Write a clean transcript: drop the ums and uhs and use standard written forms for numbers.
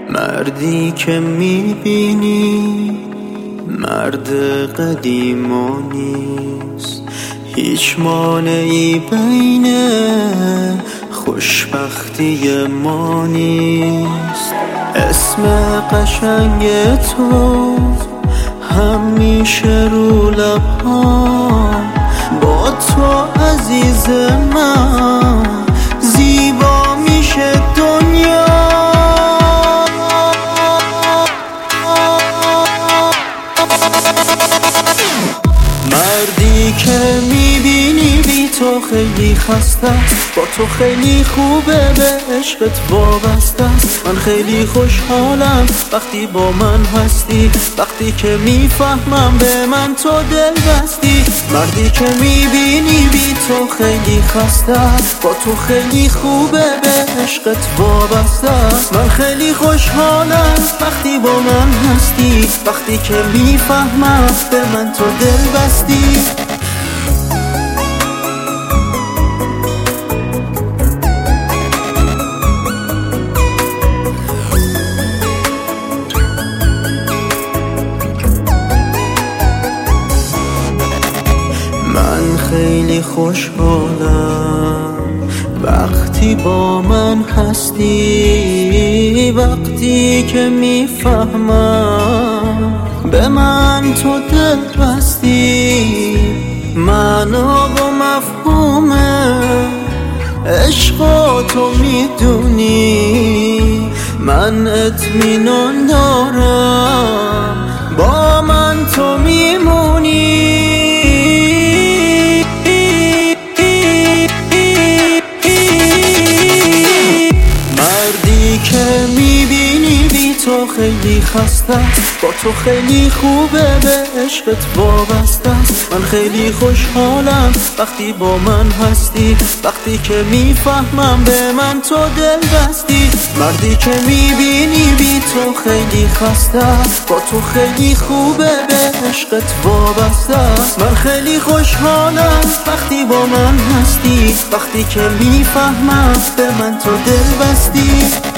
مردی که میبینی مرد قدیمانیست، هیچ مانعی بین خوشبختی ما نیست. اسم قشنگ تو همیشه رو لبام، با تو عزیز من زیبا میشه دنیا. مردی که میبینی بی تو خیلی خسته، با تو خیلی خوبه، به عشقت وابسته. من خیلی خوشحالم وقتی با من هستی، وقتی که میفهمم به من تو دل بستی. مردی که میبینی بی تو خیلی خسته، با تو خیلی خوبه، به عشقت وابسته. من خیلی خوشحالم وقتی با من هستی، وقتی که میفهمم به من تو دل بستی. من خیلی خوشحالم وقتی با من هستی، وقتی که میفهمم به من تو دل بستی. منو با مفهوم عشق تو میدونی، من اطمینان دارم با من تو میمونی. که میبینی بی تو خیلی خسته، با تو خیلی خوبه، به عشقت وابسته. من خیلی خوشحالم وقتی با من هستی، وقتی که میفهمم به من تو دل بستی. مردی که میبینی بی تو خیلی خسته، با تو خیلی خوبه، به عشقت وابسته. من خیلی خوشحالم وقتی با من هستی، وقتی که میفهمم به من تو دل بستی.